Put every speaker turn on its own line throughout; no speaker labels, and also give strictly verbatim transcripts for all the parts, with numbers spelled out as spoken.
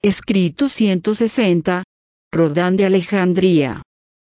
Escrito ciento sesenta, Rodán de Alejandría.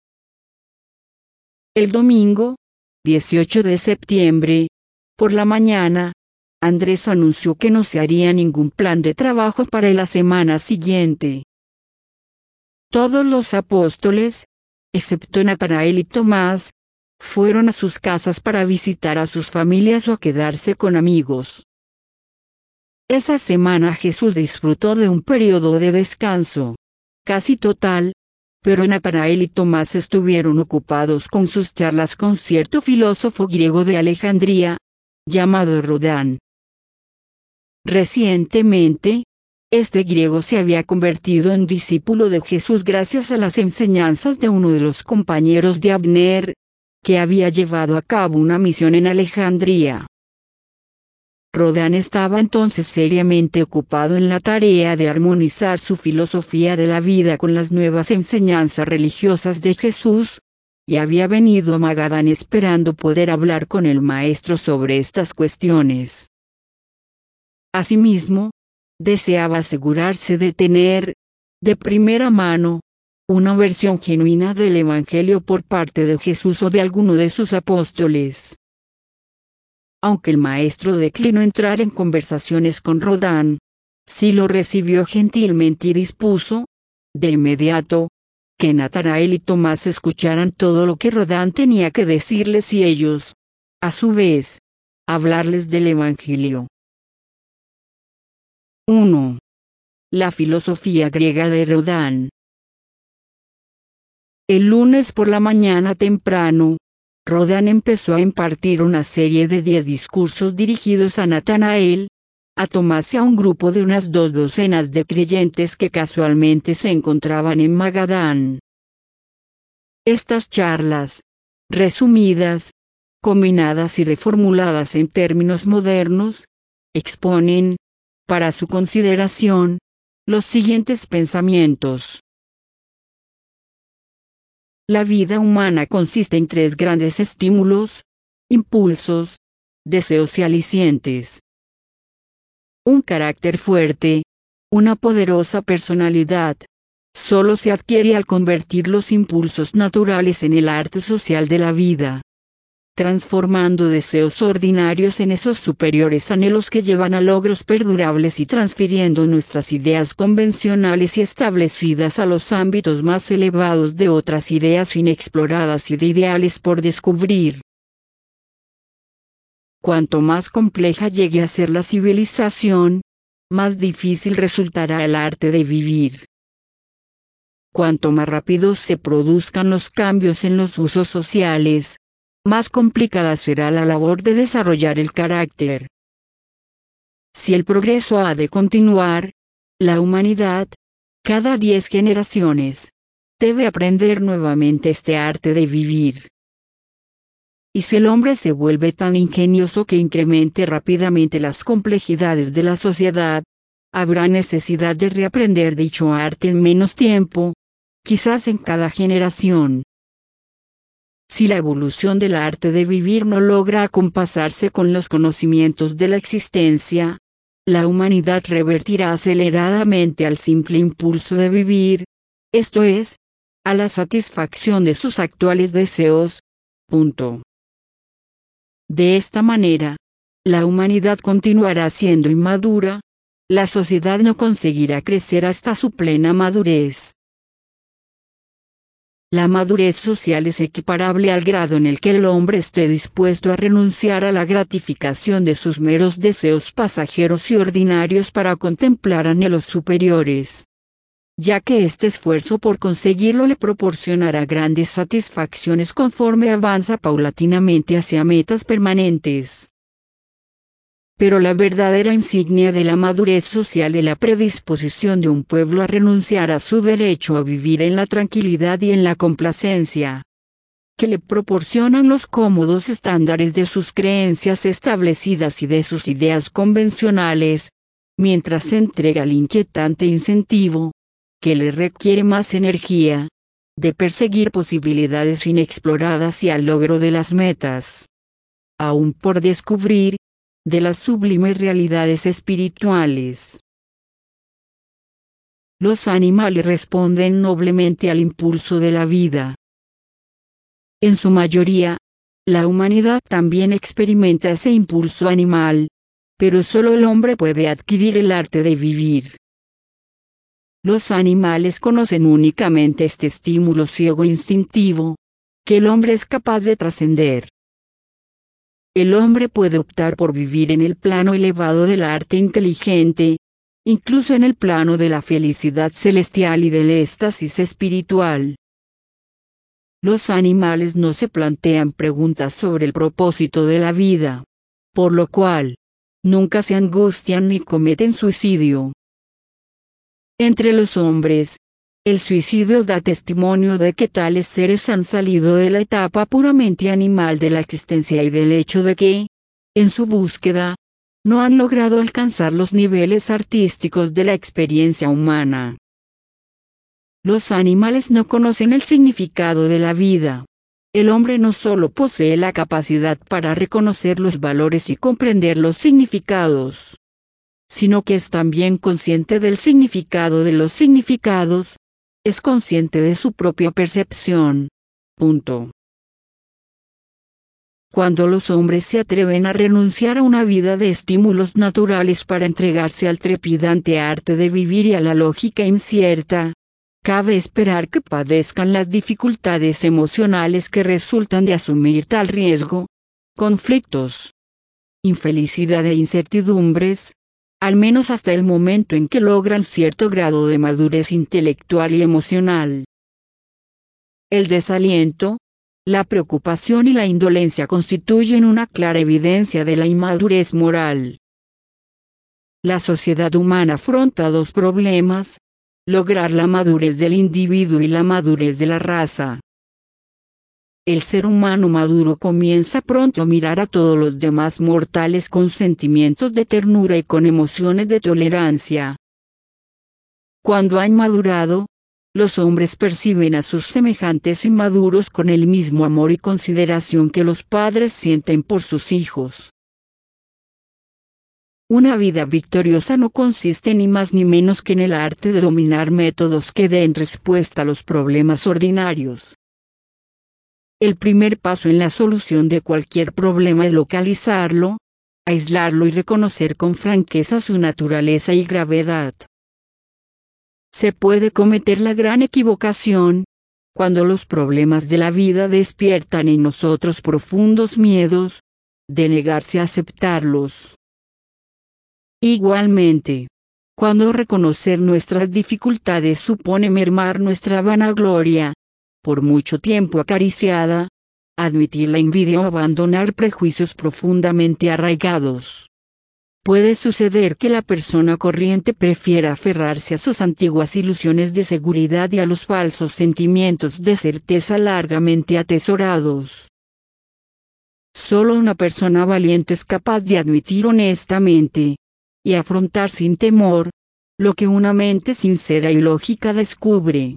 El domingo, dieciocho de septiembre, por la mañana, Andrés anunció que no se haría ningún plan de trabajo para la semana siguiente. Todos los apóstoles, excepto Natanael y Tomás, fueron a sus casas para visitar a sus familias o a quedarse con amigos. Esa semana Jesús disfrutó de un periodo de descanso, casi total, pero Natanael y Tomás estuvieron ocupados con sus charlas con cierto filósofo griego de Alejandría, llamado Rodán. Recientemente, este griego se había convertido en discípulo de Jesús gracias a las enseñanzas de uno de los compañeros de Abner, que había llevado a cabo una misión en Alejandría. Rodán estaba entonces seriamente ocupado en la tarea de armonizar su filosofía de la vida con las nuevas enseñanzas religiosas de Jesús, y había venido a Magadán esperando poder hablar con el Maestro sobre estas cuestiones. Asimismo, deseaba asegurarse de tener, de primera mano, una versión genuina del Evangelio por parte de Jesús o de alguno de sus apóstoles. Aunque el maestro declinó entrar en conversaciones con Rodán, sí lo recibió gentilmente y dispuso, de inmediato, que Natanael y Tomás escucharan todo lo que Rodán tenía que decirles y ellos, a su vez, hablarles del Evangelio. uno. La filosofía griega de Rodán. El lunes por la mañana temprano, Rodán empezó a impartir una serie de diez discursos dirigidos a Natanael, a Tomás y a un grupo de unas dos docenas de creyentes que casualmente se encontraban en Magadán. Estas charlas, resumidas, combinadas y reformuladas en términos modernos, exponen, para su consideración, los siguientes pensamientos. La vida humana consiste en tres grandes estímulos, impulsos, deseos y alicientes. Un carácter fuerte, una poderosa personalidad, solo se adquiere al convertir los impulsos naturales en el arte social de la vida, transformando deseos ordinarios en esos superiores anhelos que llevan a logros perdurables y transfiriendo nuestras ideas convencionales y establecidas a los ámbitos más elevados de otras ideas inexploradas y de ideales por descubrir. Cuanto más compleja llegue a ser la civilización, más difícil resultará el arte de vivir. Cuanto más rápido se produzcan los cambios en los usos sociales, más complicada será la labor de desarrollar el carácter. Si el progreso ha de continuar, la humanidad, cada diez generaciones, debe aprender nuevamente este arte de vivir. Y si el hombre se vuelve tan ingenioso que incremente rápidamente las complejidades de la sociedad, habrá necesidad de reaprender dicho arte en menos tiempo, quizás en cada generación. Si la evolución del arte de vivir no logra acompasarse con los conocimientos de la existencia, la humanidad revertirá aceleradamente al simple impulso de vivir, esto es, a la satisfacción de sus actuales deseos. Punto. De esta manera, la humanidad continuará siendo inmadura, la sociedad no conseguirá crecer hasta su plena madurez. La madurez social es equiparable al grado en el que el hombre esté dispuesto a renunciar a la gratificación de sus meros deseos pasajeros y ordinarios para contemplar anhelos superiores, ya que este esfuerzo por conseguirlo le proporcionará grandes satisfacciones conforme avanza paulatinamente hacia metas permanentes. Pero la verdadera insignia de la madurez social es la predisposición de un pueblo a renunciar a su derecho a vivir en la tranquilidad y en la complacencia, que le proporcionan los cómodos estándares de sus creencias establecidas y de sus ideas convencionales, mientras se entrega el inquietante incentivo, que le requiere más energía, de perseguir posibilidades inexploradas y al logro de las metas, aún por descubrir, de las sublimes realidades espirituales. Los animales responden noblemente al impulso de la vida. En su mayoría, la humanidad también experimenta ese impulso animal, pero solo el hombre puede adquirir el arte de vivir. Los animales conocen únicamente este estímulo ciego instintivo, que el hombre es capaz de trascender. El hombre puede optar por vivir en el plano elevado del arte inteligente, incluso en el plano de la felicidad celestial y del éxtasis espiritual. Los animales no se plantean preguntas sobre el propósito de la vida, por lo cual, nunca se angustian ni cometen suicidio. Entre los hombres, el suicidio da testimonio de que tales seres han salido de la etapa puramente animal de la existencia y del hecho de que, en su búsqueda, no han logrado alcanzar los niveles artísticos de la experiencia humana. Los animales no conocen el significado de la vida. El hombre no solo posee la capacidad para reconocer los valores y comprender los significados, sino que es también consciente del significado de los significados, es consciente de su propia percepción. Punto. Cuando los hombres se atreven a renunciar a una vida de estímulos naturales para entregarse al trepidante arte de vivir y a la lógica incierta, cabe esperar que padezcan las dificultades emocionales que resultan de asumir tal riesgo, conflictos, infelicidad e incertidumbres, al menos hasta el momento en que logran cierto grado de madurez intelectual y emocional. El desaliento, la preocupación y la indolencia constituyen una clara evidencia de la inmadurez moral. La sociedad humana afronta dos problemas: lograr la madurez del individuo y la madurez de la raza. El ser humano maduro comienza pronto a mirar a todos los demás mortales con sentimientos de ternura y con emociones de tolerancia. Cuando han madurado, los hombres perciben a sus semejantes inmaduros con el mismo amor y consideración que los padres sienten por sus hijos. Una vida victoriosa no consiste ni más ni menos que en el arte de dominar métodos que den respuesta a los problemas ordinarios. El primer paso en la solución de cualquier problema es localizarlo, aislarlo y reconocer con franqueza su naturaleza y gravedad. Se puede cometer la gran equivocación, cuando los problemas de la vida despiertan en nosotros profundos miedos, de negarse a aceptarlos. Igualmente, cuando reconocer nuestras dificultades supone mermar nuestra vanagloria, por mucho tiempo acariciada, admitir la envidia o abandonar prejuicios profundamente arraigados. Puede suceder que la persona corriente prefiera aferrarse a sus antiguas ilusiones de seguridad y a los falsos sentimientos de certeza largamente atesorados. Solo una persona valiente es capaz de admitir honestamente, y afrontar sin temor, lo que una mente sincera y lógica descubre.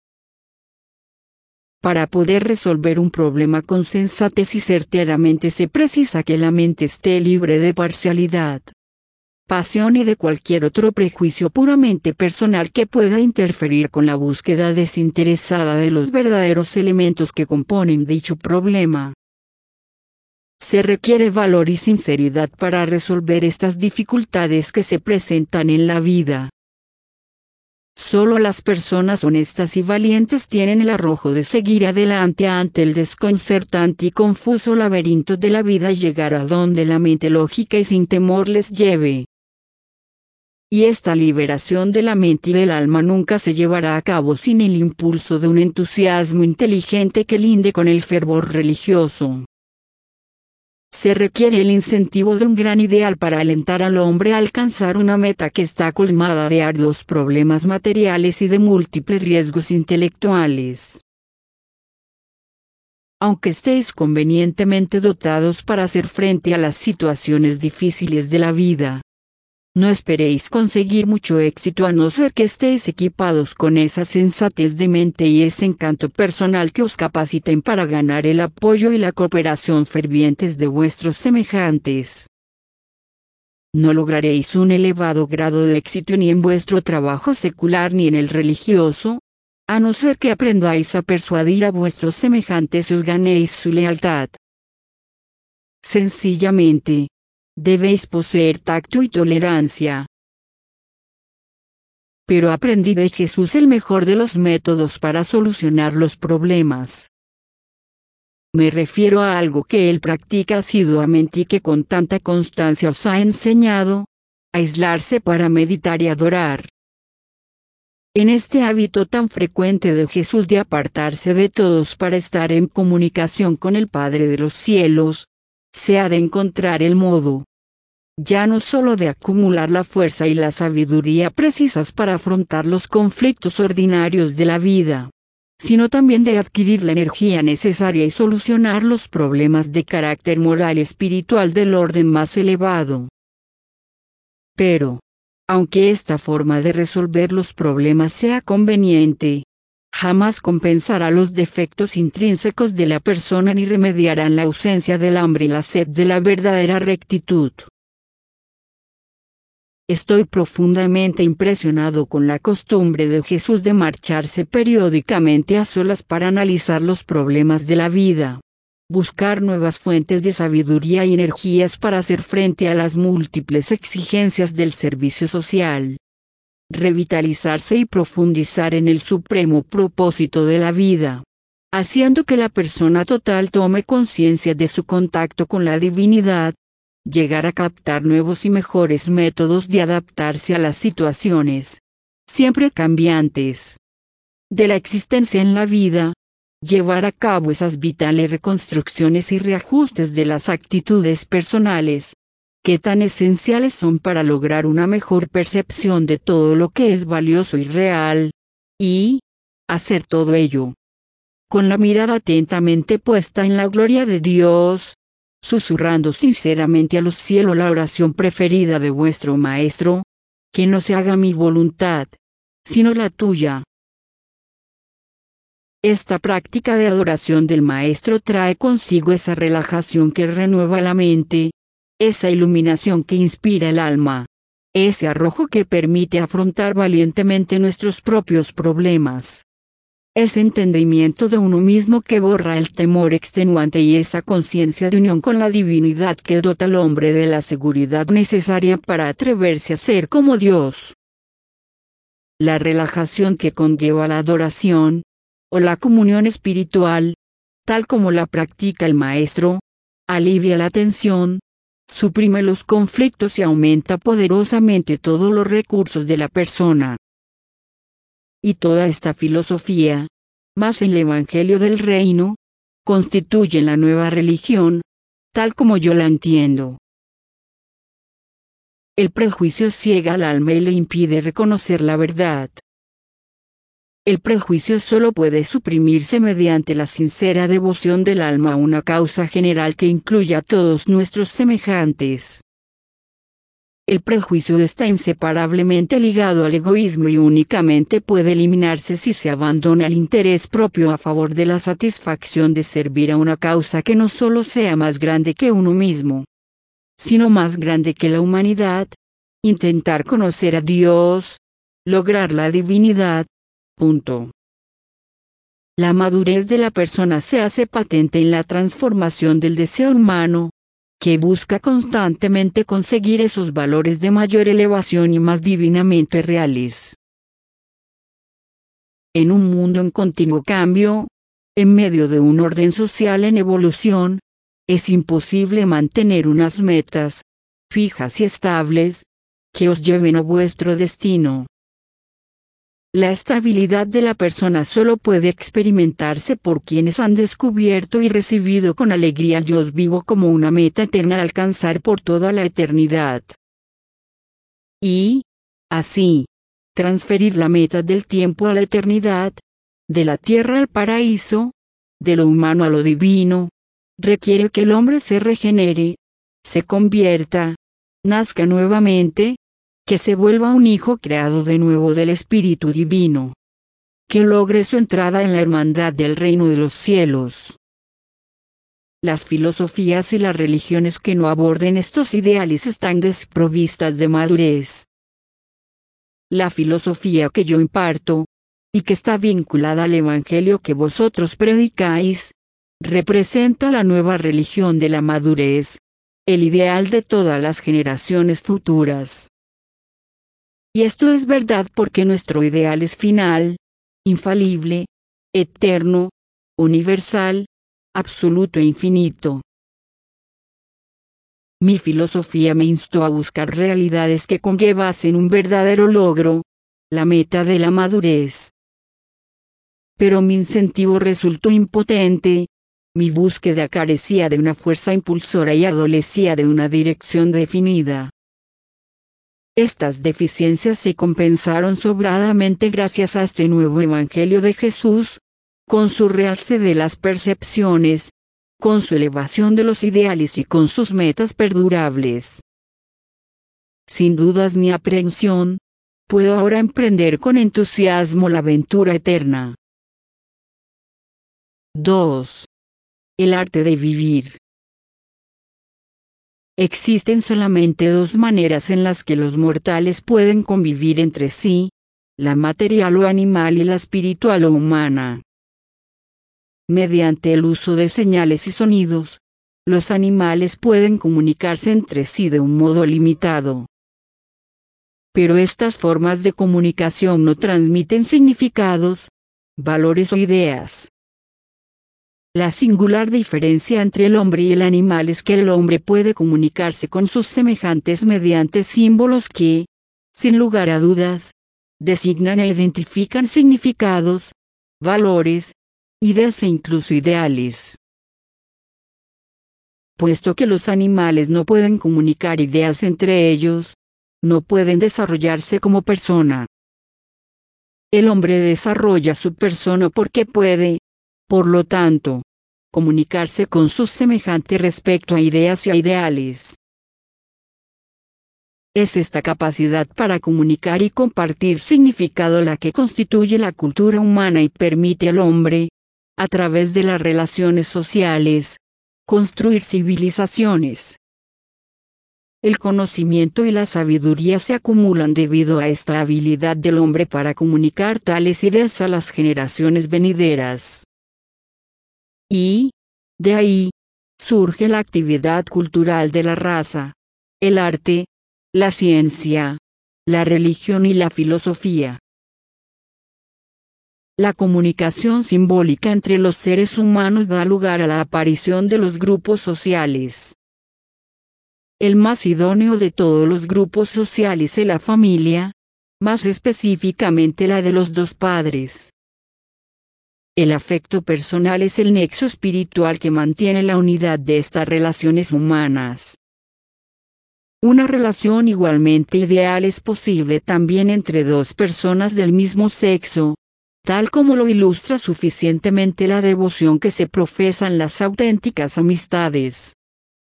Para poder resolver un problema con sensatez y certeramente se precisa que la mente esté libre de parcialidad, pasión y de cualquier otro prejuicio puramente personal que pueda interferir con la búsqueda desinteresada de los verdaderos elementos que componen dicho problema. Se requiere valor y sinceridad para resolver estas dificultades que se presentan en la vida. Solo las personas honestas y valientes tienen el arrojo de seguir adelante ante el desconcertante y confuso laberinto de la vida y llegar a donde la mente lógica y sin temor les lleve. Y esta liberación de la mente y del alma nunca se llevará a cabo sin el impulso de un entusiasmo inteligente que linde con el fervor religioso. Se requiere el incentivo de un gran ideal para alentar al hombre a alcanzar una meta que está colmada de arduos problemas materiales y de múltiples riesgos intelectuales. Aunque estéis convenientemente dotados para hacer frente a las situaciones difíciles de la vida, no esperéis conseguir mucho éxito a no ser que estéis equipados con esa sensatez de mente y ese encanto personal que os capaciten para ganar el apoyo y la cooperación fervientes de vuestros semejantes. no lograréis un elevado grado de éxito ni en vuestro trabajo secular ni en el religioso, a no ser que aprendáis a persuadir a vuestros semejantes y os ganéis su lealtad. Sencillamente, debéis poseer tacto y tolerancia. Pero aprendí de Jesús el mejor de los métodos para solucionar los problemas. Me refiero a algo que él practica asiduamente y que con tanta constancia os ha enseñado: aislarse para meditar y adorar. En este hábito tan frecuente de Jesús de apartarse de todos para estar en comunicación con el Padre de los cielos, se ha de encontrar el modo, ya no solo de acumular la fuerza y la sabiduría precisas para afrontar los conflictos ordinarios de la vida, sino también de adquirir la energía necesaria y solucionar los problemas de carácter moral y espiritual del orden más elevado. Pero, aunque esta forma de resolver los problemas sea conveniente, jamás compensará los defectos intrínsecos de la persona ni remediará la ausencia del hambre y la sed de la verdadera rectitud. Estoy profundamente impresionado con la costumbre de Jesús de marcharse periódicamente a solas para analizar los problemas de la vida, buscar nuevas fuentes de sabiduría y energías para hacer frente a las múltiples exigencias del servicio social, revitalizarse y profundizar en el supremo propósito de la vida, haciendo que la persona total tome conciencia de su contacto con la divinidad, llegar a captar nuevos y mejores métodos de adaptarse a las situaciones, siempre cambiantes, de la existencia en la vida, llevar a cabo esas vitales reconstrucciones y reajustes de las actitudes personales, que tan esenciales son para lograr una mejor percepción de todo lo que es valioso y real, y hacer todo ello con la mirada atentamente puesta en la gloria de Dios, susurrando sinceramente a los cielos la oración preferida de vuestro Maestro: que no se haga mi voluntad, sino la tuya. Esta práctica de adoración del Maestro trae consigo esa relajación que renueva la mente, esa iluminación que inspira el alma, ese arrojo que permite afrontar valientemente nuestros propios problemas, ese entendimiento de uno mismo que borra el temor extenuante y esa conciencia de unión con la divinidad que dota al hombre de la seguridad necesaria para atreverse a ser como Dios. La relajación que conlleva la adoración, o la comunión espiritual, tal como la practica el Maestro, alivia la tensión, suprime los conflictos y aumenta poderosamente todos los recursos de la persona. Y toda esta filosofía, más el Evangelio del Reino, constituyen la nueva religión, tal como yo la entiendo. El prejuicio ciega al alma y le impide reconocer la verdad. El prejuicio solo puede suprimirse mediante la sincera devoción del alma a una causa general que incluya a todos nuestros semejantes. El prejuicio está inseparablemente ligado al egoísmo y únicamente puede eliminarse si se abandona el interés propio a favor de la satisfacción de servir a una causa que no solo sea más grande que uno mismo, sino más grande que la humanidad: intentar conocer a Dios, lograr la divinidad. Punto. La madurez de la persona se hace patente en la transformación del deseo humano, que busca constantemente conseguir esos valores de mayor elevación y más divinamente reales. En un mundo en continuo cambio, en medio de un orden social en evolución, es imposible mantener unas metas fijas y estables que os lleven a vuestro destino. La estabilidad de la persona solo puede experimentarse por quienes han descubierto y recibido con alegría el Dios vivo como una meta eterna a alcanzar por toda la eternidad. Y, así, transferir la meta del tiempo a la eternidad, de la tierra al paraíso, de lo humano a lo divino, requiere que el hombre se regenere, se convierta, nazca nuevamente, que se vuelva un hijo creado de nuevo del Espíritu Divino, que logre su entrada en la hermandad del reino de los cielos. las filosofías y las religiones que no aborden estos ideales están desprovistas de madurez. La filosofía que yo imparto, y que está vinculada al Evangelio que vosotros predicáis, representa la nueva religión de la madurez, el ideal de todas las generaciones futuras. Y esto es verdad porque nuestro ideal es final, infalible, eterno, universal, absoluto e infinito. Mi filosofía me instó a buscar realidades que conllevasen un verdadero logro, la meta de la madurez. Pero mi incentivo resultó impotente, mi búsqueda carecía de una fuerza impulsora y adolecía de una dirección definida. Estas deficiencias se compensaron sobradamente gracias a este nuevo Evangelio de Jesús, con su realce de las percepciones, con su elevación de los ideales y con sus metas perdurables. Sin dudas ni aprehensión, puedo ahora emprender con entusiasmo la aventura eterna. dos. El arte de vivir. Existen solamente dos maneras en las que los mortales pueden convivir entre sí, la material o animal y la espiritual o humana. Mediante el uso de señales y sonidos, los animales pueden comunicarse entre sí de un modo limitado. Pero estas formas de comunicación no transmiten significados, valores o ideas. La singular diferencia entre el hombre y el animal es que el hombre puede comunicarse con sus semejantes mediante símbolos que, sin lugar a dudas, designan e identifican significados, valores, ideas e incluso ideales. Puesto que los animales no pueden comunicar ideas entre ellos, no pueden desarrollarse como persona. El hombre desarrolla su persona porque puede, por lo tanto, comunicarse con sus semejantes respecto a ideas y a ideales. Es esta capacidad para comunicar y compartir significado la que constituye la cultura humana y permite al hombre, a través de las relaciones sociales, construir civilizaciones. El conocimiento y la sabiduría se acumulan debido a esta habilidad del hombre para comunicar tales ideas a las generaciones venideras. Y, de ahí, surge la actividad cultural de la raza, el arte, la ciencia, la religión y la filosofía. La comunicación simbólica entre los seres humanos da lugar a la aparición de los grupos sociales. El más idóneo de todos los grupos sociales es la familia, más específicamente la de los dos padres. El afecto personal es el nexo espiritual que mantiene la unidad de estas relaciones humanas. Una relación igualmente ideal es posible también entre dos personas del mismo sexo, tal como lo ilustra suficientemente la devoción que se profesa en las auténticas amistades.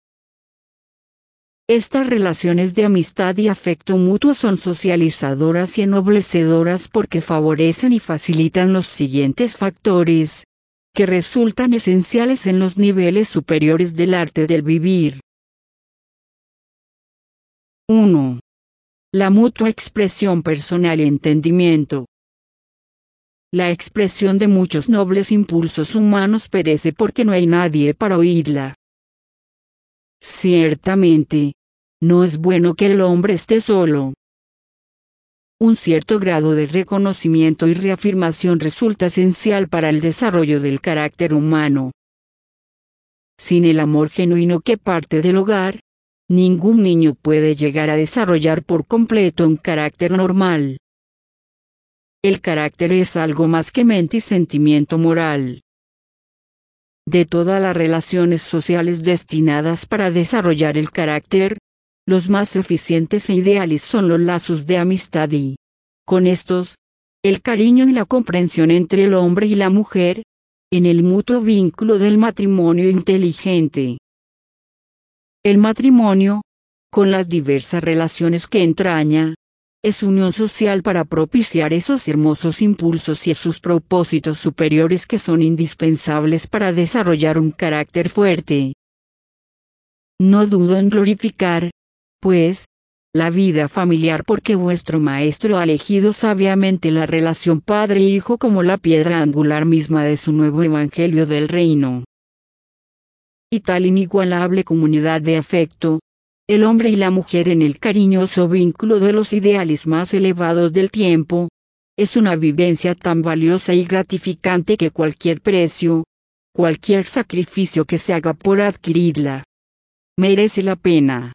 Estas relaciones de amistad y afecto mutuo son socializadoras y ennoblecedoras porque favorecen y facilitan los siguientes factores, que resultan esenciales en los niveles superiores del arte del vivir. uno. La mutua expresión personal y entendimiento. La expresión de muchos nobles impulsos humanos perece porque no hay nadie para oírla. Ciertamente, no es bueno que el hombre esté solo. Un cierto grado de reconocimiento y reafirmación resulta esencial para el desarrollo del carácter humano. Sin el amor genuino que parte del hogar, ningún niño puede llegar a desarrollar por completo un carácter normal. El carácter es algo más que mente y sentimiento moral. De todas las relaciones sociales destinadas para desarrollar el carácter, los más eficientes e ideales son los lazos de amistad y, con estos, el cariño y la comprensión entre el hombre y la mujer, en el mutuo vínculo del matrimonio inteligente. El matrimonio, con las diversas relaciones que entraña, es unión social para propiciar esos hermosos impulsos y esos propósitos superiores que son indispensables para desarrollar un carácter fuerte. No dudo en glorificar, pues, la vida familiar porque vuestro maestro ha elegido sabiamente la relación padre-hijo como la piedra angular misma de su nuevo evangelio del reino. Y tal inigualable comunidad de afecto, el hombre y la mujer en el cariñoso vínculo de los ideales más elevados del tiempo, es una vivencia tan valiosa y gratificante que cualquier precio, cualquier sacrificio que se haga por adquirirla, merece la pena.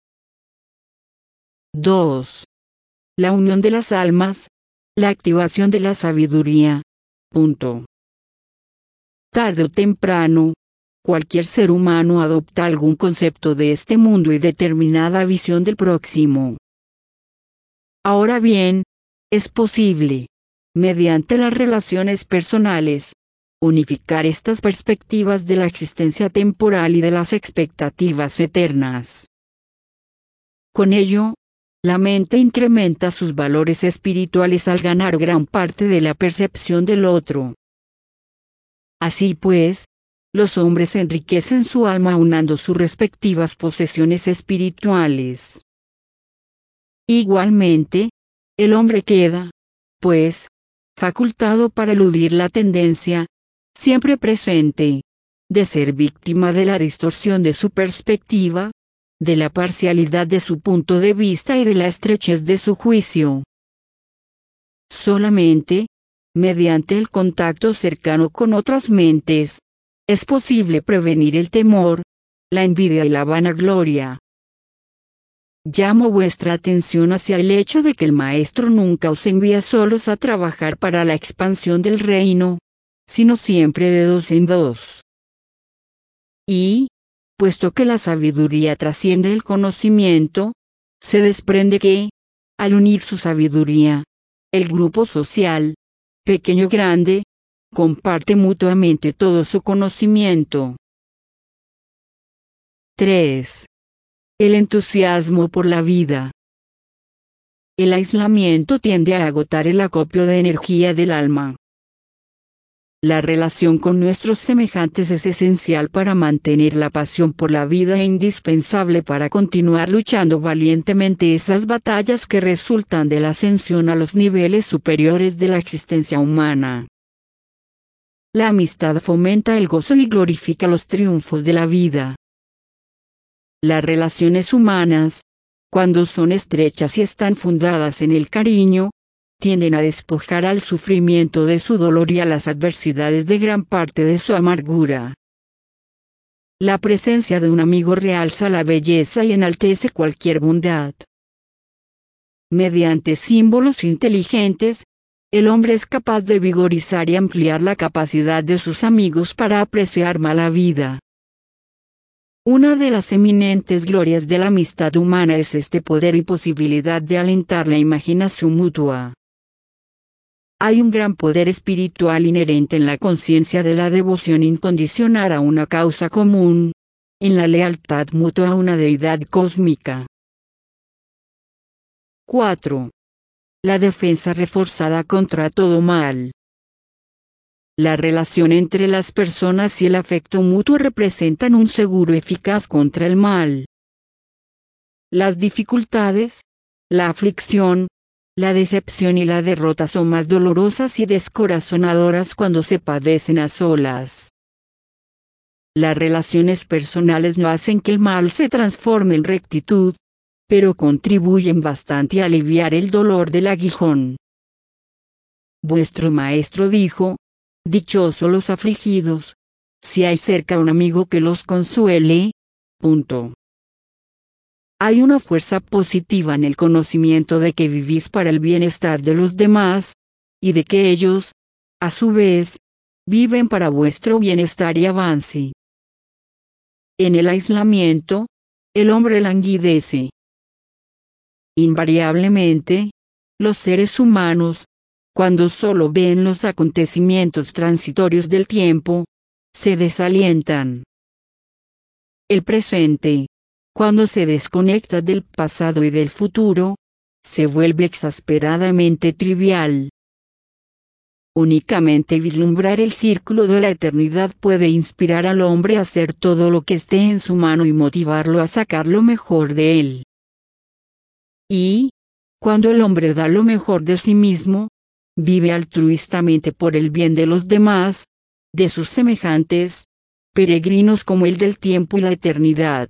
dos. La unión de las almas, la activación de la sabiduría. Punto. Tarde o temprano, cualquier ser humano adopta algún concepto de este mundo y determinada visión del próximo. Ahora bien, es posible, mediante las relaciones personales, unificar estas perspectivas de la existencia temporal y de las expectativas eternas. Con ello, la mente incrementa sus valores espirituales al ganar gran parte de la percepción del otro. Así pues, los hombres enriquecen su alma aunando sus respectivas posesiones espirituales. Igualmente, el hombre queda, pues, facultado para eludir la tendencia, siempre presente, de ser víctima de la distorsión de su perspectiva, de la parcialidad de su punto de vista y de la estrechez de su juicio. Solamente, mediante el contacto cercano con otras mentes, es posible prevenir el temor, la envidia y la vanagloria. Llamo vuestra atención hacia el hecho de que el Maestro nunca os envía solos a trabajar para la expansión del reino, sino siempre de dos en dos. Y, puesto que la sabiduría trasciende el conocimiento, se desprende que, al unir su sabiduría, el grupo social, pequeño o grande, comparte mutuamente todo su conocimiento. tres. El entusiasmo por la vida. El aislamiento tiende a agotar el acopio de energía del alma. La relación con nuestros semejantes es esencial para mantener la pasión por la vida e indispensable para continuar luchando valientemente esas batallas que resultan de la ascensión a los niveles superiores de la existencia humana. La amistad fomenta el gozo y glorifica los triunfos de la vida. Las relaciones humanas, cuando son estrechas y están fundadas en el cariño, tienden a despojar al sufrimiento de su dolor y a las adversidades de gran parte de su amargura. La presencia de un amigo realza la belleza y enaltece cualquier bondad. Mediante símbolos inteligentes, el hombre es capaz de vigorizar y ampliar la capacidad de sus amigos para apreciar más la vida. Una de las eminentes glorias de la amistad humana es este poder y posibilidad de alentar la imaginación mutua. Hay un gran poder espiritual inherente en la conciencia de la devoción incondicional a una causa común, en la lealtad mutua a una deidad cósmica. cuatro. La defensa reforzada contra todo mal. La relación entre las personas y el afecto mutuo representan un seguro eficaz contra el mal. Las dificultades, la aflicción, la decepción y la derrota son más dolorosas y descorazonadoras cuando se padecen a solas. Las relaciones personales no hacen que el mal se transforme en rectitud, pero contribuyen bastante a aliviar el dolor del aguijón. Vuestro maestro dijo: dichosos los afligidos, si hay cerca un amigo que los consuele. Punto. Hay una fuerza positiva en el conocimiento de que vivís para el bienestar de los demás, y de que ellos, a su vez, viven para vuestro bienestar y avance. En el aislamiento, el hombre languidece. Invariablemente, los seres humanos, cuando solo ven los acontecimientos transitorios del tiempo, se desalientan. El presente, cuando se desconecta del pasado y del futuro, se vuelve exasperadamente trivial. Únicamente vislumbrar el círculo de la eternidad puede inspirar al hombre a hacer todo lo que esté en su mano y motivarlo a sacar lo mejor de él. Y, cuando el hombre da lo mejor de sí mismo, vive altruistamente por el bien de los demás, de sus semejantes, peregrinos como el del tiempo y la eternidad.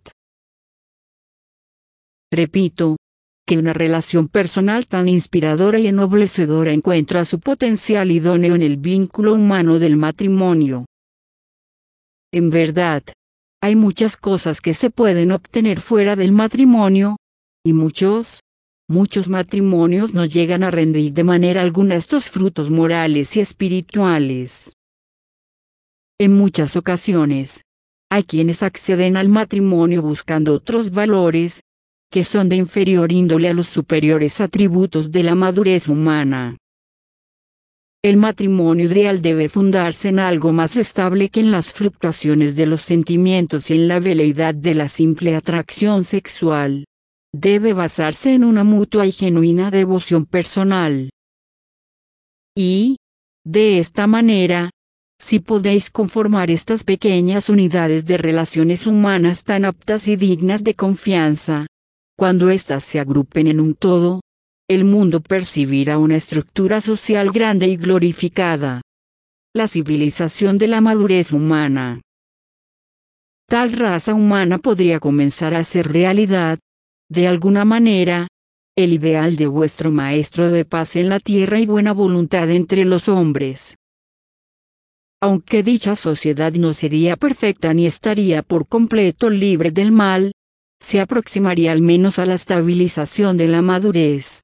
Repito, que una relación personal tan inspiradora y ennoblecedora encuentra su potencial idóneo en el vínculo humano del matrimonio. En verdad, hay muchas cosas que se pueden obtener fuera del matrimonio, y muchos, muchos matrimonios no llegan a rendir de manera alguna estos frutos morales y espirituales. En muchas ocasiones, hay quienes acceden al matrimonio buscando otros valores, que son de inferior índole a los superiores atributos de la madurez humana. El matrimonio ideal debe fundarse en algo más estable que en las fluctuaciones de los sentimientos y en la veleidad de la simple atracción sexual. Debe basarse en una mutua y genuina devoción personal. Y, de esta manera, si podéis conformar estas pequeñas unidades de relaciones humanas tan aptas y dignas de confianza, cuando éstas se agrupen en un todo, el mundo percibirá una estructura social grande y glorificada. La civilización de la madurez humana. Tal raza humana podría comenzar a ser realidad, de alguna manera, el ideal de vuestro Maestro de paz en la tierra y buena voluntad entre los hombres. Aunque dicha sociedad no sería perfecta ni estaría por completo libre del mal, se aproximaría al menos a la estabilización de la madurez.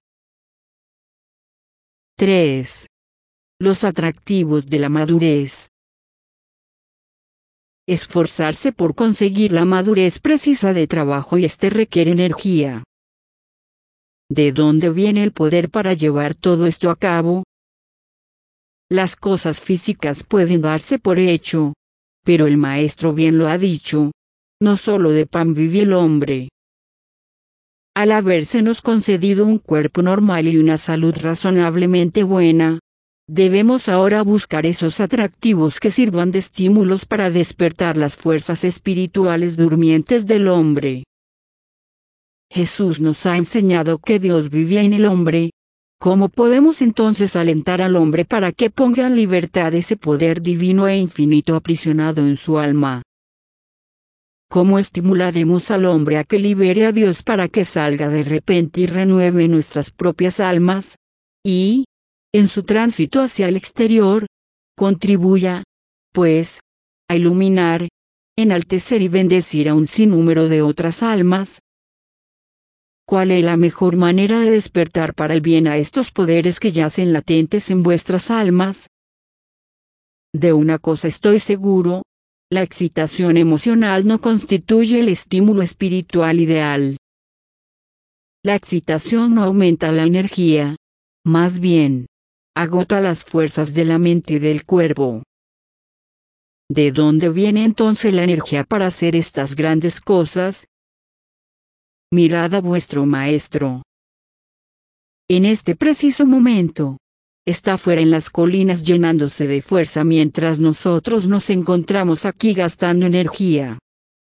tres. Los atractivos de la madurez. Esforzarse por conseguir la madurez precisa de trabajo y este requiere energía. ¿De dónde viene el poder para llevar todo esto a cabo? Las cosas físicas pueden darse por hecho, pero el Maestro bien lo ha dicho, no solo de pan vive el hombre. Al habérsenos concedido un cuerpo normal y una salud razonablemente buena, debemos ahora buscar esos atractivos que sirvan de estímulos para despertar las fuerzas espirituales durmientes del hombre. Jesús nos ha enseñado que Dios vivía en el hombre. ¿Cómo podemos entonces alentar al hombre para que ponga en libertad ese poder divino e infinito aprisionado en su alma? ¿Cómo estimularemos al hombre a que libere a Dios para que salga de repente y renueve nuestras propias almas? Y, en su tránsito hacia el exterior, contribuya, pues, a iluminar, enaltecer y bendecir a un sinnúmero de otras almas. ¿Cuál es la mejor manera de despertar para el bien a estos poderes que yacen latentes en vuestras almas? De una cosa estoy seguro. La excitación emocional no constituye el estímulo espiritual ideal. La excitación no aumenta la energía, más bien, agota las fuerzas de la mente y del cuerpo. ¿De dónde viene entonces la energía para hacer estas grandes cosas? Mirad a vuestro Maestro. En este preciso momento, está fuera en las colinas llenándose de fuerza mientras nosotros nos encontramos aquí gastando energía.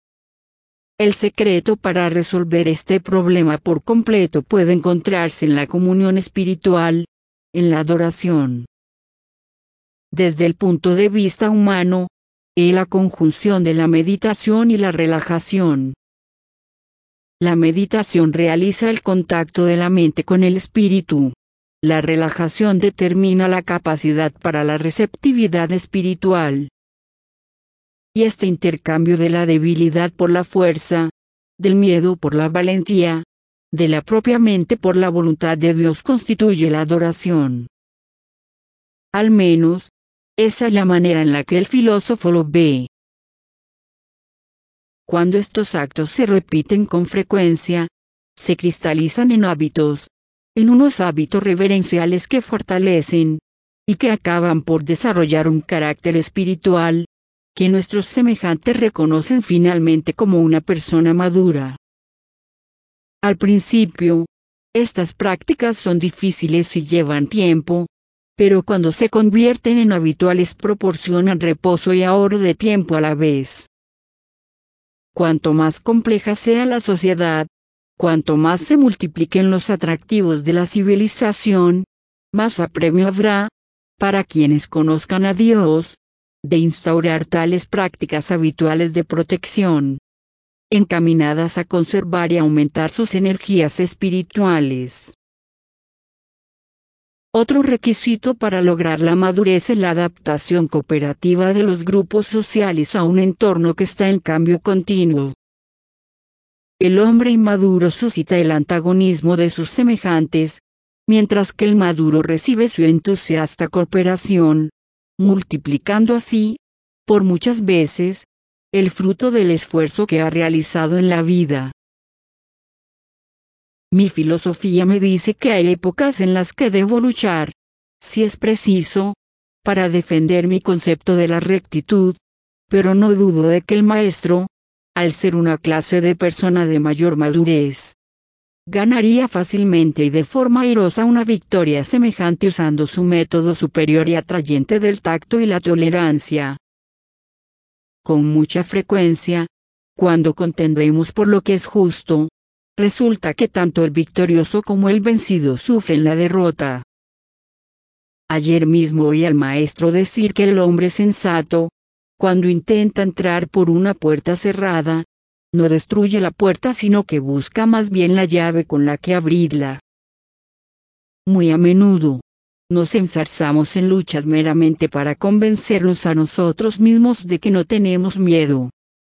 El secreto para resolver este problema por completo puede encontrarse en la comunión espiritual, en la adoración. Desde el punto de vista humano, es la conjunción de la meditación y la relajación. La meditación realiza el contacto de la mente con el espíritu. La relajación determina la capacidad para la receptividad espiritual. Y este intercambio de la debilidad por la fuerza, del miedo por la valentía, de la propia mente por la voluntad de Dios constituye la adoración. Al menos, esa es la manera en la que el filósofo lo ve. Cuando estos actos se repiten con frecuencia, se cristalizan en hábitos, en unos hábitos reverenciales que fortalecen, y que acaban por desarrollar un carácter espiritual, que nuestros semejantes reconocen finalmente como una persona madura. Al principio, Estas prácticas son difíciles y llevan tiempo, pero cuando se convierten en habituales proporcionan reposo y ahorro de tiempo a la vez. Cuanto más compleja sea la sociedad, cuanto más se multipliquen los atractivos de la civilización, más apremio habrá, para quienes conozcan a Dios, de instaurar tales prácticas habituales de protección, encaminadas a conservar y aumentar sus energías espirituales. Otro requisito para lograr la madurez es la adaptación cooperativa de los grupos sociales a un entorno que está en cambio continuo. El hombre inmaduro suscita el antagonismo de sus semejantes, mientras que el maduro recibe su entusiasta cooperación, multiplicando así, por muchas veces, el fruto del esfuerzo que ha realizado en la vida. Mi filosofía me dice que hay épocas en las que debo luchar, si es preciso, para defender mi concepto de la rectitud, pero no dudo de que el maestro, al ser una clase de persona de mayor madurez, ganaría fácilmente y de forma airosa una victoria semejante usando su método superior y atrayente del tacto y la tolerancia. Con mucha frecuencia, cuando contendemos por lo que es justo, resulta que tanto el victorioso como el vencido sufren la derrota. Ayer mismo oí al maestro decir que el hombre sensato, cuando intenta entrar por una puerta cerrada, no destruye la puerta sino que busca más bien la llave con la que abrirla. Muy a menudo, nos enzarzamos en luchas meramente para convencernos a nosotros mismos de que no tenemos miedo.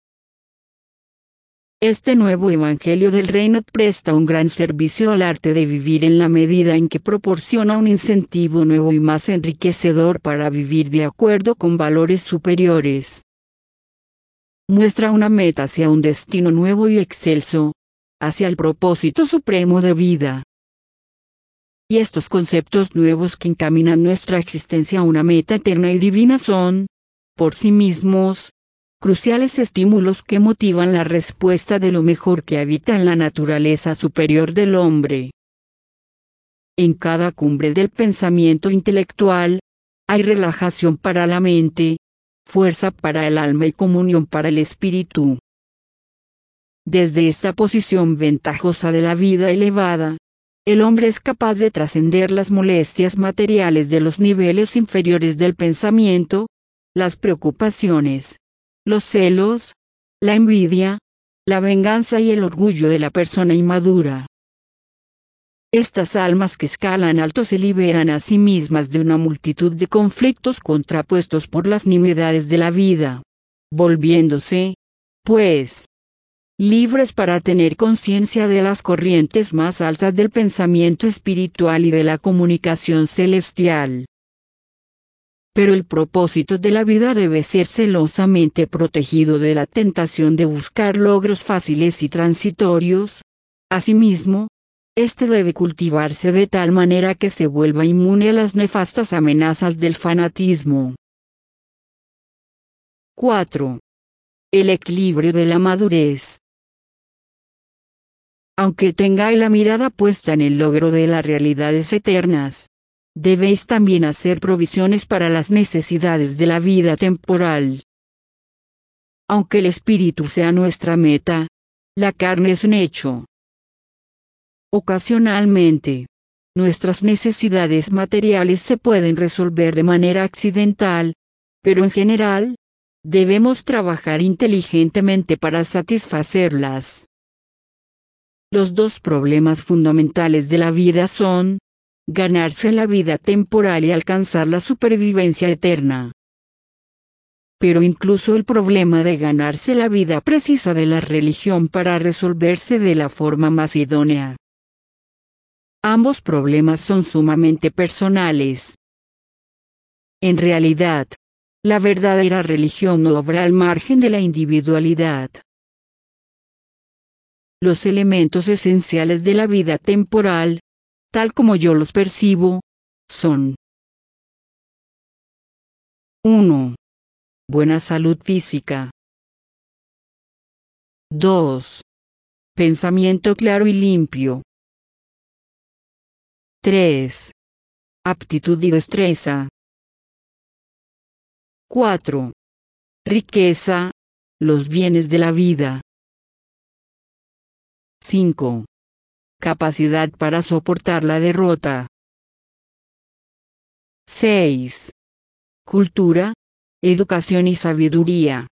Este nuevo Evangelio del Reino presta un gran servicio al arte de vivir en la medida en que proporciona un incentivo nuevo y más enriquecedor para vivir de acuerdo con valores superiores. Muestra una meta hacia un destino nuevo y excelso, hacia el propósito supremo de vida. Y estos conceptos nuevos que encaminan nuestra existencia a una meta eterna y divina son, por sí mismos, cruciales estímulos que motivan la respuesta de lo mejor que habita en la naturaleza superior del hombre. En cada cumbre del pensamiento intelectual, hay relajación para la mente, fuerza para el alma y comunión para el espíritu. Desde esta posición ventajosa de la vida elevada, el hombre es capaz de trascender las molestias materiales de los niveles inferiores del pensamiento, las preocupaciones, los celos, la envidia, la venganza y el orgullo de la persona inmadura. Estas almas que escalan alto se liberan a sí mismas de una multitud de conflictos contrapuestos por las nimiedades de la vida, volviéndose, pues, libres para tener conciencia de las corrientes más altas del pensamiento espiritual y de la comunicación celestial. Pero el propósito de la vida debe ser celosamente protegido de la tentación de buscar logros fáciles y transitorios. Asimismo, este debe cultivarse de tal manera que se vuelva inmune a las nefastas amenazas del fanatismo. cuatro. El equilibrio de la madurez. Aunque tengáis la mirada puesta en el logro de las realidades eternas, debéis también hacer provisiones para las necesidades de la vida temporal. Aunque el espíritu sea nuestra meta, la carne es un hecho. Ocasionalmente, nuestras necesidades materiales se pueden resolver de manera accidental, pero en general, debemos trabajar inteligentemente para satisfacerlas. Los dos problemas fundamentales de la vida son ganarse la vida temporal y alcanzar la supervivencia eterna. Pero incluso el problema de ganarse la vida precisa de la religión para resolverse de la forma más idónea. Ambos problemas son sumamente personales. En realidad, la verdadera religión no obra al margen de la individualidad. Los elementos esenciales de la vida temporal, tal como yo los percibo, son: uno. Buena salud física. dos. Pensamiento claro y limpio. tres. Aptitud y destreza. cuatro. Riqueza, los bienes de la vida. cinco. Capacidad para soportar la derrota. seis. Cultura, educación y sabiduría.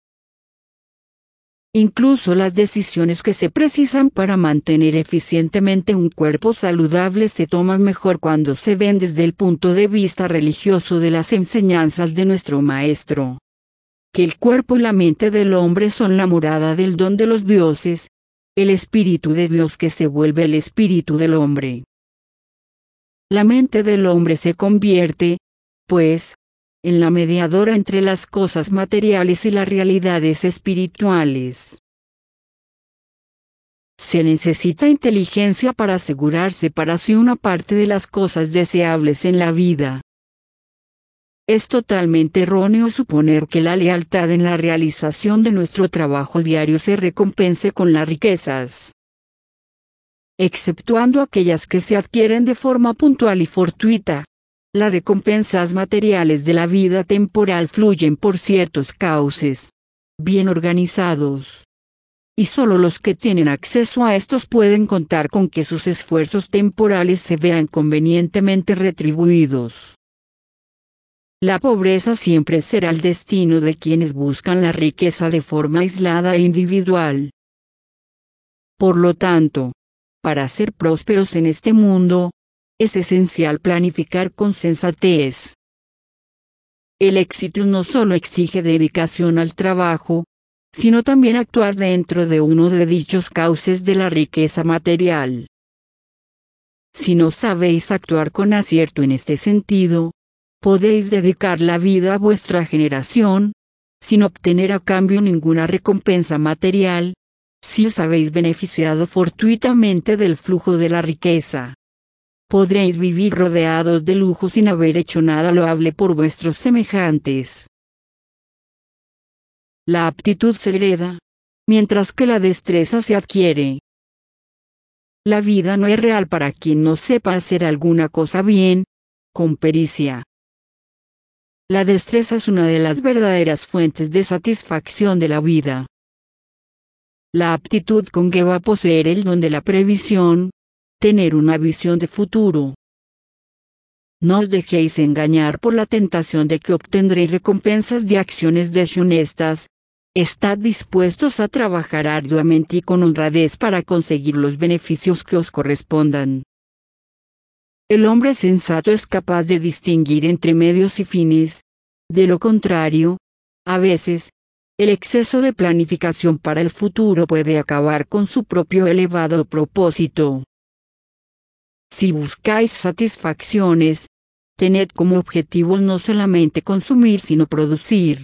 Incluso las decisiones que se precisan para mantener eficientemente un cuerpo saludable se toman mejor cuando se ven desde el punto de vista religioso de las enseñanzas de nuestro Maestro. Que el cuerpo y la mente del hombre son la morada del don de los dioses, el espíritu de Dios que se vuelve el espíritu del hombre. La mente del hombre se convierte, pues, en la mediadora entre las cosas materiales y las realidades espirituales. Se necesita inteligencia para asegurar separación una parte de las cosas deseables en la vida. Es totalmente erróneo suponer que la lealtad en la realización de nuestro trabajo diario se recompense con las riquezas. Exceptuando aquellas que se adquieren de forma puntual y fortuita, las recompensas materiales de la vida temporal fluyen por ciertos cauces, bien organizados. Y solo los que tienen acceso a estos pueden contar con que sus esfuerzos temporales se vean convenientemente retribuidos. La pobreza siempre será el destino de quienes buscan la riqueza de forma aislada e individual. Por lo tanto, para ser prósperos en este mundo, es esencial planificar con sensatez. El éxito no solo exige dedicación al trabajo, sino también actuar dentro de uno de dichos cauces de la riqueza material. Si no sabéis actuar con acierto en este sentido, podéis dedicar la vida a vuestra generación, sin obtener a cambio ninguna recompensa material, si os habéis beneficiado fortuitamente del flujo de la riqueza. Podréis vivir rodeados de lujo sin haber hecho nada loable por vuestros semejantes. La aptitud se hereda, mientras que la destreza se adquiere. La vida no es real para quien no sepa hacer alguna cosa bien, con pericia. La destreza es una de las verdaderas fuentes de satisfacción de la vida. La aptitud conlleva poseer el don de la previsión, tener una visión de futuro. No os dejéis engañar por la tentación de que obtendréis recompensas de acciones deshonestas. Estad dispuestos a trabajar arduamente y con honradez para conseguir los beneficios que os correspondan. El hombre sensato es capaz de distinguir entre medios y fines. De lo contrario, a veces, el exceso de planificación para el futuro puede acabar con su propio elevado propósito. Si buscáis satisfacciones, tened como objetivo no solamente consumir sino producir.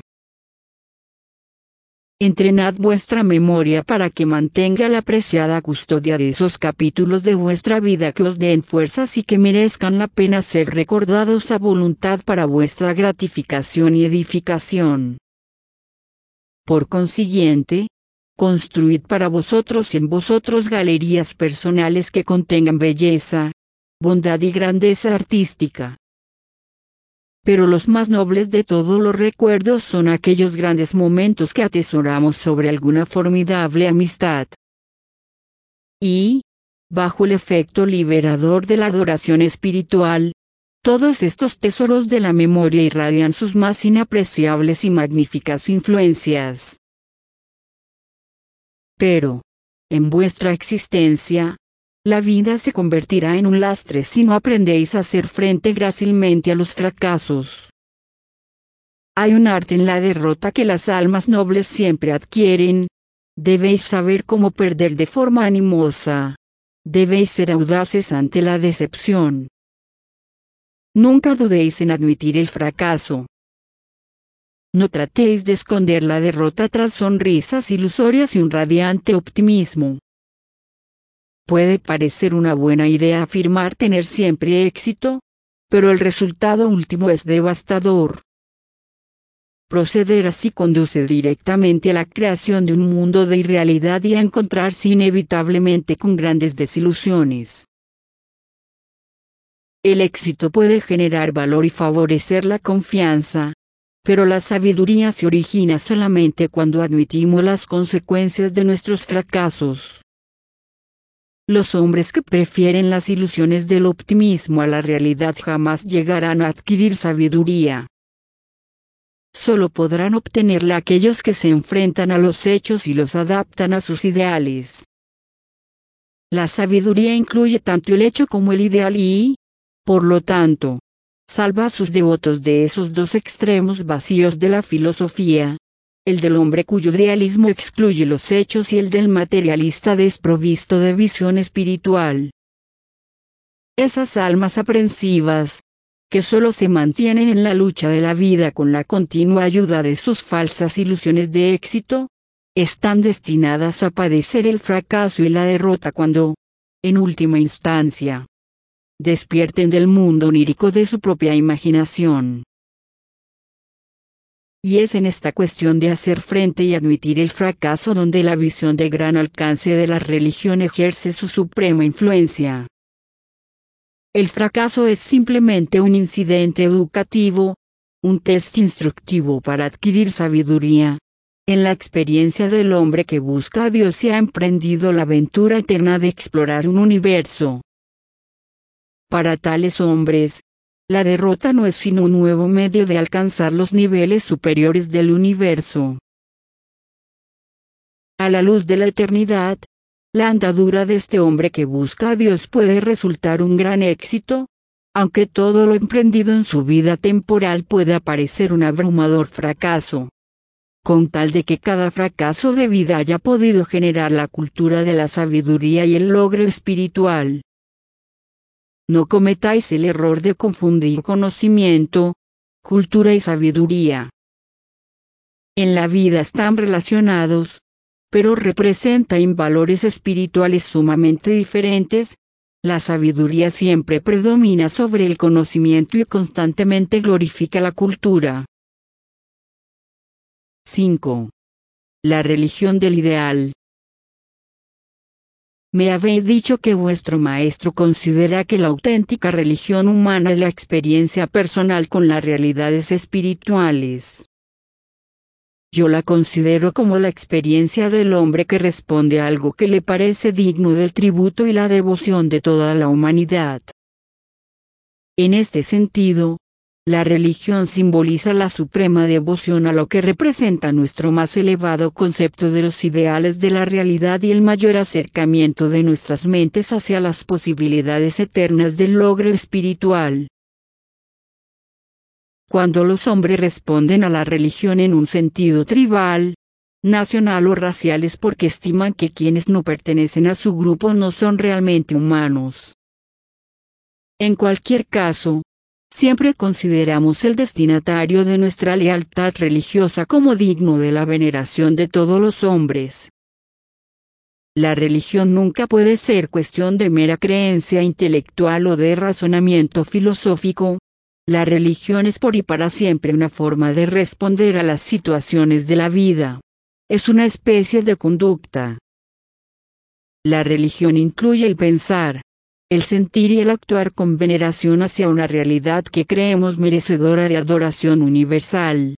Entrenad vuestra memoria para que mantenga la preciada custodia de esos capítulos de vuestra vida que os den fuerzas y que merezcan la pena ser recordados a voluntad para vuestra gratificación y edificación. Por consiguiente, construid para vosotros y en vosotros galerías personales que contengan belleza, bondad y grandeza artística. Pero los más nobles de todos los recuerdos son aquellos grandes momentos que atesoramos sobre alguna formidable amistad. Y, bajo el efecto liberador de la adoración espiritual, todos estos tesoros de la memoria irradian sus más inapreciables y magníficas influencias. Pero, en vuestra existencia, la vida se convertirá en un lastre si no aprendéis a hacer frente grácilmente a los fracasos. Hay un arte en la derrota que las almas nobles siempre adquieren. Debéis saber cómo perder de forma animosa. Debéis ser audaces ante la decepción. Nunca dudéis en admitir el fracaso. No tratéis de esconder la derrota tras sonrisas ilusorias y un radiante optimismo. Puede parecer una buena idea afirmar tener siempre éxito, pero el resultado último es devastador. Proceder así conduce directamente a la creación de un mundo de irrealidad y a encontrarse inevitablemente con grandes desilusiones. El éxito puede generar valor y favorecer la confianza, pero la sabiduría se origina solamente cuando admitimos las consecuencias de nuestros fracasos. Los hombres que prefieren las ilusiones del optimismo a la realidad jamás llegarán a adquirir sabiduría. Solo podrán obtenerla aquellos que se enfrentan a los hechos y los adaptan a sus ideales. La sabiduría incluye tanto el hecho como el ideal y, por lo tanto, salva a sus devotos de esos dos extremos vacíos de la filosofía, el del hombre cuyo idealismo excluye los hechos y el del materialista desprovisto de visión espiritual. Esas almas aprensivas, que solo se mantienen en la lucha de la vida con la continua ayuda de sus falsas ilusiones de éxito, están destinadas a padecer el fracaso y la derrota cuando, en última instancia, despierten del mundo onírico de su propia imaginación. Y es en esta cuestión de hacer frente y admitir el fracaso donde la visión de gran alcance de la religión ejerce su suprema influencia. El fracaso es simplemente un incidente educativo, un test instructivo para adquirir sabiduría, en la experiencia del hombre que busca a Dios y ha emprendido la aventura eterna de explorar un universo. Para tales hombres, la derrota no es sino un nuevo medio de alcanzar los niveles superiores del universo. A la luz de la eternidad, la andadura de este hombre que busca a Dios puede resultar un gran éxito, aunque todo lo emprendido en su vida temporal pueda parecer un abrumador fracaso. Con tal de que cada fracaso de vida haya podido generar la cultura de la sabiduría y el logro espiritual. No cometáis el error de confundir conocimiento, cultura y sabiduría. En la vida están relacionados, pero representan valores espirituales sumamente diferentes. La sabiduría siempre predomina sobre el conocimiento y constantemente glorifica la cultura. cinco. La religión del ideal. Me habéis dicho que vuestro maestro considera que la auténtica religión humana es la experiencia personal con las realidades espirituales. Yo la considero como la experiencia del hombre que responde a algo que le parece digno del tributo y la devoción de toda la humanidad. En este sentido, la religión simboliza la suprema devoción a lo que representa nuestro más elevado concepto de los ideales de la realidad y el mayor acercamiento de nuestras mentes hacia las posibilidades eternas del logro espiritual. Cuando los hombres responden a la religión en un sentido tribal, nacional o racial es porque estiman que quienes no pertenecen a su grupo no son realmente humanos. En cualquier caso, siempre consideramos el destinatario de nuestra lealtad religiosa como digno de la veneración de todos los hombres. La religión nunca puede ser cuestión de mera creencia intelectual o de razonamiento filosófico. La religión es por y para siempre una forma de responder a las situaciones de la vida. Es una especie de conducta. La religión incluye el pensar, el sentir y el actuar con veneración hacia una realidad que creemos merecedora de adoración universal.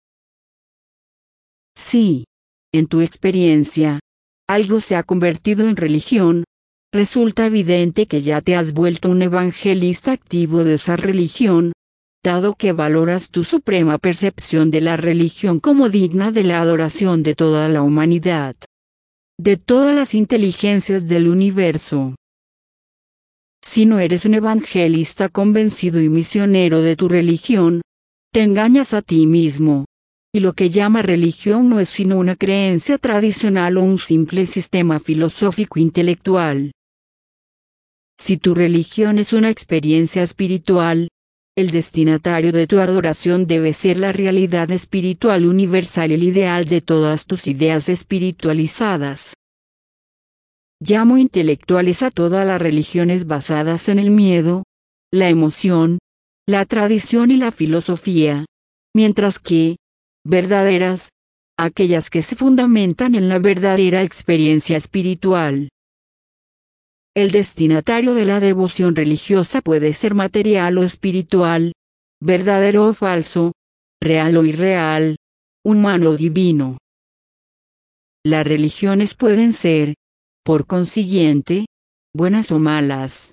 Si, en tu experiencia, algo se ha convertido en religión, resulta evidente que ya te has vuelto un evangelista activo de esa religión, dado que valoras tu suprema percepción de la religión como digna de la adoración de toda la humanidad, de todas las inteligencias del universo. Si no eres un evangelista convencido y misionero de tu religión, te engañas a ti mismo, y lo que llama religión no es sino una creencia tradicional o un simple sistema filosófico intelectual. Si tu religión es una experiencia espiritual, el destinatario de tu adoración debe ser la realidad espiritual universal, el ideal de todas tus ideas espiritualizadas. Llamo intelectuales a todas las religiones basadas en el miedo, la emoción, la tradición y la filosofía, mientras que, verdaderas, aquellas que se fundamentan en la verdadera experiencia espiritual. El destinatario de la devoción religiosa puede ser material o espiritual, verdadero o falso, real o irreal, humano o divino. Las religiones pueden ser, por consiguiente, buenas o malas.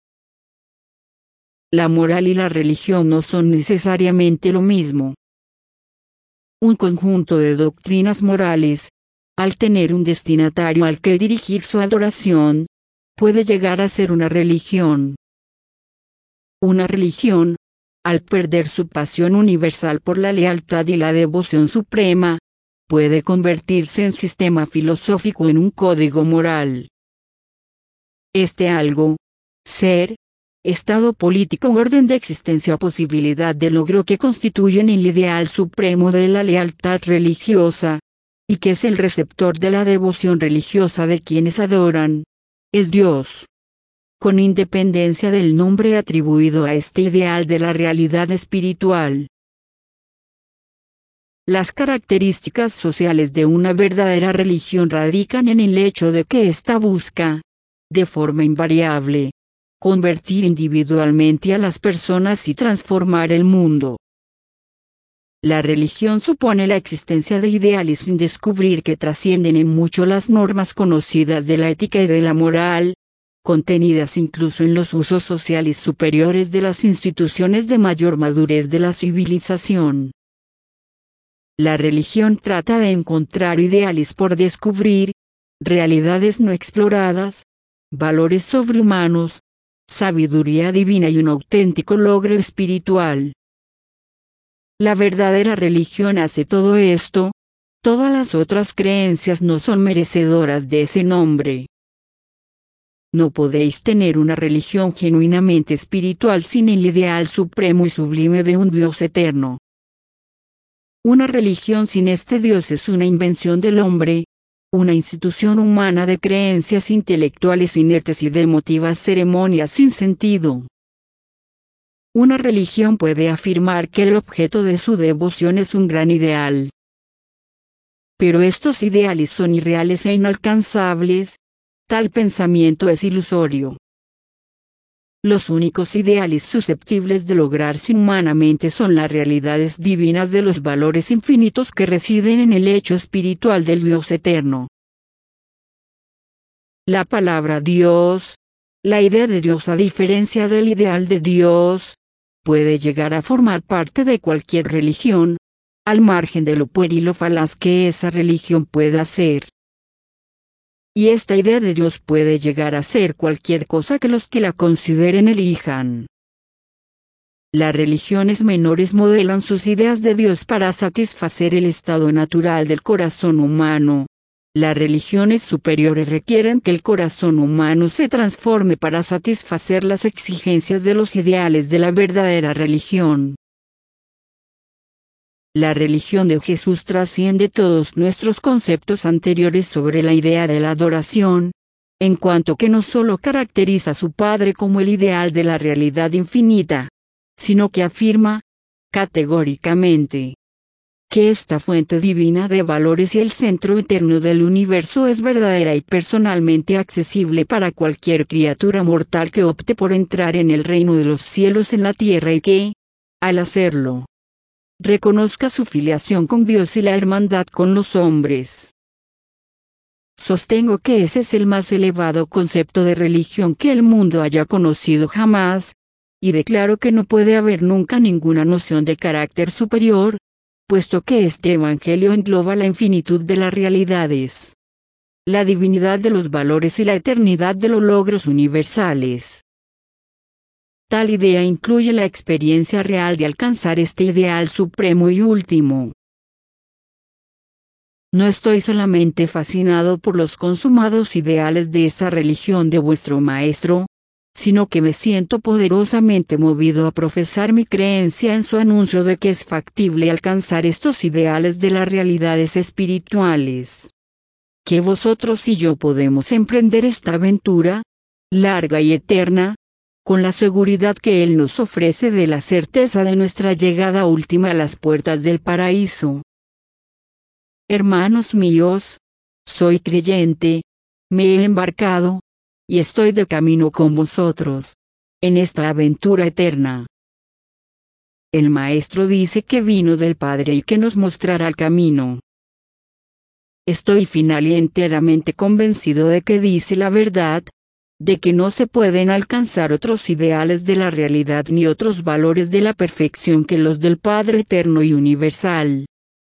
La moral y la religión no son necesariamente lo mismo. Un conjunto de doctrinas morales, al tener un destinatario al que dirigir su adoración, puede llegar a ser una religión. Una religión, al perder su pasión universal por la lealtad y la devoción suprema, puede convertirse en sistema filosófico, en un código moral. Este algo, ser, estado político, orden de existencia o posibilidad de logro que constituyen el ideal supremo de la lealtad religiosa, y que es el receptor de la devoción religiosa de quienes adoran, es Dios. Con independencia del nombre atribuido a este ideal de la realidad espiritual. Las características sociales de una verdadera religión radican en el hecho de que ésta busca, de forma invariable, convertir individualmente a las personas y transformar el mundo. La religión supone la existencia de ideales sin descubrir que trascienden en mucho las normas conocidas de la ética y de la moral, contenidas incluso en los usos sociales superiores de las instituciones de mayor madurez de la civilización. La religión trata de encontrar ideales por descubrir, realidades no exploradas, valores sobrehumanos, sabiduría divina y un auténtico logro espiritual. La verdadera religión hace todo esto, todas las otras creencias no son merecedoras de ese nombre. No podéis tener una religión genuinamente espiritual sin el ideal supremo y sublime de un Dios eterno. Una religión sin este Dios es una invención del hombre, una institución humana de creencias intelectuales inertes y de emotivas ceremonias sin sentido. Una religión puede afirmar que el objeto de su devoción es un gran ideal. Pero estos ideales son irreales e inalcanzables, tal pensamiento es ilusorio. Los únicos ideales susceptibles de lograrse humanamente son las realidades divinas de los valores infinitos que residen en el hecho espiritual del Dios eterno. La palabra Dios, la idea de Dios a diferencia del ideal de Dios, puede llegar a formar parte de cualquier religión, al margen de lo pueril o falaz que esa religión pueda ser. Y esta idea de Dios puede llegar a ser cualquier cosa que los que la consideren elijan. Las religiones menores modelan sus ideas de Dios para satisfacer el estado natural del corazón humano. Las religiones superiores requieren que el corazón humano se transforme para satisfacer las exigencias de los ideales de la verdadera religión. La religión de Jesús trasciende todos nuestros conceptos anteriores sobre la idea de la adoración, en cuanto que no solo caracteriza a su Padre como el ideal de la realidad infinita, sino que afirma, categóricamente, que esta fuente divina de valores y el centro eterno del universo es verdadera y personalmente accesible para cualquier criatura mortal que opte por entrar en el reino de los cielos en la tierra y que, al hacerlo, reconozca su filiación con Dios y la hermandad con los hombres. Sostengo que ese es el más elevado concepto de religión que el mundo haya conocido jamás, y declaro que no puede haber nunca ninguna noción de carácter superior, puesto que este evangelio engloba la infinitud de las realidades, la divinidad de los valores y la eternidad de los logros universales. Tal idea incluye la experiencia real de alcanzar este ideal supremo y último. No estoy solamente fascinado por los consumados ideales de esa religión de vuestro Maestro, sino que me siento poderosamente movido a profesar mi creencia en su anuncio de que es factible alcanzar estos ideales de las realidades espirituales. Que vosotros y yo podemos emprender esta aventura, larga y eterna, con la seguridad que Él nos ofrece de la certeza de nuestra llegada última a las puertas del paraíso. Hermanos míos, soy creyente, me he embarcado, y estoy de camino con vosotros, en esta aventura eterna. El Maestro dice que vino del Padre y que nos mostrará el camino. Estoy final y enteramente convencido de que dice la verdad, de que no se pueden alcanzar otros ideales de la realidad ni otros valores de la perfección que los del Padre eterno y universal.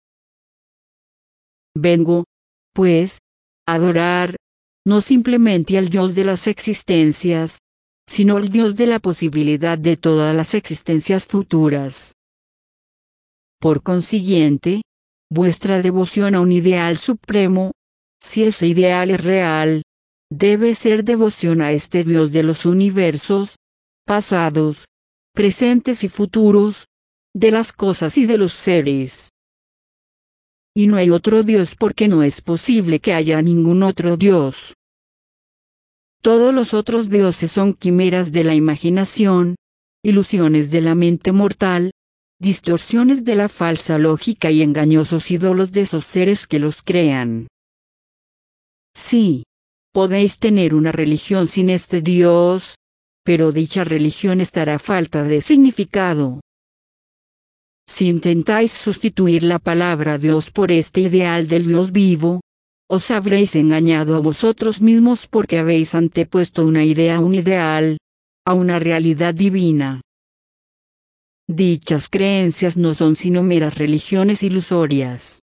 Vengo, pues, a adorar, no simplemente al Dios de las existencias, sino al Dios de la posibilidad de todas las existencias futuras. Por consiguiente, vuestra devoción a un ideal supremo, si ese ideal es real, debe ser devoción a este Dios de los universos, pasados, presentes y futuros, de las cosas y de los seres. Y no hay otro Dios porque no es posible que haya ningún otro Dios. Todos los otros dioses son quimeras de la imaginación, ilusiones de la mente mortal, distorsiones de la falsa lógica y engañosos ídolos de esos seres que los crean. Sí, podéis tener una religión sin este Dios, pero dicha religión estará falta de significado. Si intentáis sustituir la palabra Dios por este ideal del Dios vivo, os habréis engañado a vosotros mismos porque habéis antepuesto una idea a un ideal, a una realidad divina. Dichas creencias no son sino meras religiones ilusorias.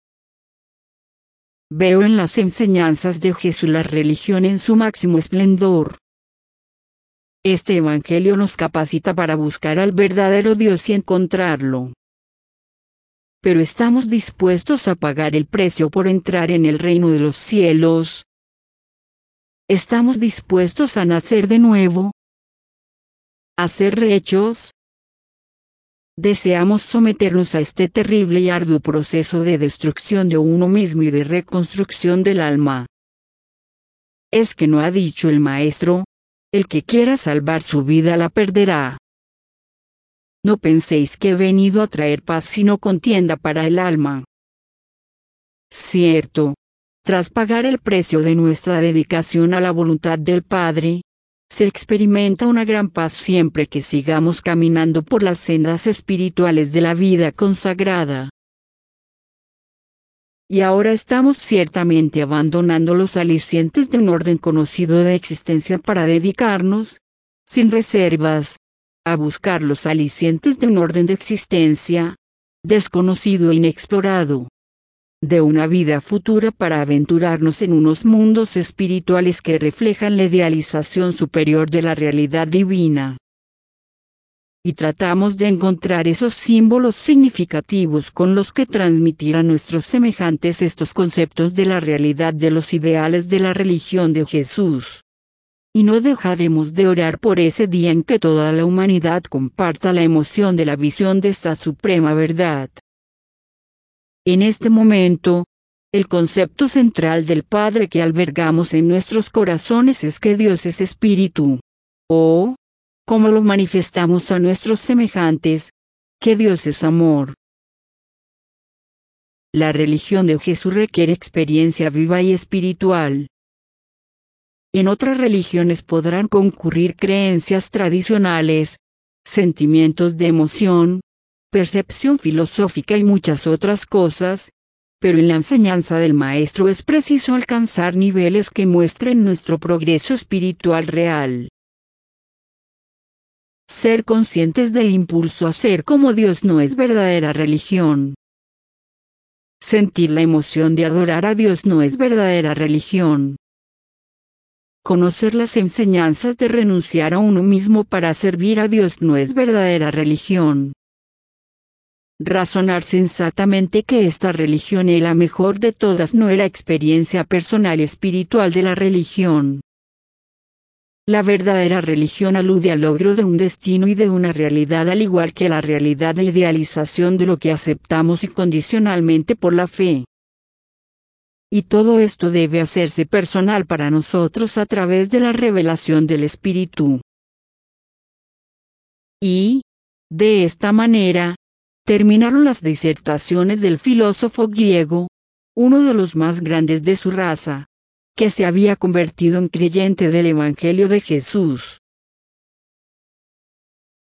Veo en las enseñanzas de Jesús la religión en su máximo esplendor. Este Evangelio nos capacita para buscar al verdadero Dios y encontrarlo. Pero estamos dispuestos a pagar el precio por entrar en el reino de los cielos. ¿Estamos dispuestos a nacer de nuevo? ¿A ser rehechos? ¿Deseamos someternos a este terrible y arduo proceso de destrucción de uno mismo y de reconstrucción del alma? ¿Es que no ha dicho el Maestro? El que quiera salvar su vida la perderá. No penséis que he venido a traer paz sino contienda para el alma. Cierto, tras pagar el precio de nuestra dedicación a la voluntad del Padre, se experimenta una gran paz siempre que sigamos caminando por las sendas espirituales de la vida consagrada. Y ahora estamos ciertamente abandonando los alicientes de un orden conocido de existencia para dedicarnos, sin reservas, a buscar los alicientes de un orden de existencia, desconocido e inexplorado, de una vida futura para aventurarnos en unos mundos espirituales que reflejan la idealización superior de la realidad divina. Y tratamos de encontrar esos símbolos significativos con los que transmitir a nuestros semejantes estos conceptos de la realidad de los ideales de la religión de Jesús. Y no dejaremos de orar por ese día en que toda la humanidad comparta la emoción de la visión de esta suprema verdad. En este momento, el concepto central del Padre que albergamos en nuestros corazones es que Dios es espíritu. O, como lo manifestamos a nuestros semejantes, que Dios es amor. La religión de Jesús requiere experiencia viva y espiritual. En otras religiones podrán concurrir creencias tradicionales, sentimientos de emoción, percepción filosófica y muchas otras cosas, pero en la enseñanza del Maestro es preciso alcanzar niveles que muestren nuestro progreso espiritual real. Ser conscientes del impulso a ser como Dios no es verdadera religión. Sentir la emoción de adorar a Dios no es verdadera religión. Conocer las enseñanzas de renunciar a uno mismo para servir a Dios no es verdadera religión. Razonar sensatamente que esta religión es la mejor de todas no es la experiencia personal y espiritual de la religión. La verdadera religión alude al logro de un destino y de una realidad al igual que la realidad de idealización de lo que aceptamos incondicionalmente por la fe. Y todo esto debe hacerse personal para nosotros a través de la revelación del Espíritu. Y, de esta manera, terminaron las disertaciones del filósofo griego, uno de los más grandes de su raza, que se había convertido en creyente del Evangelio de Jesús.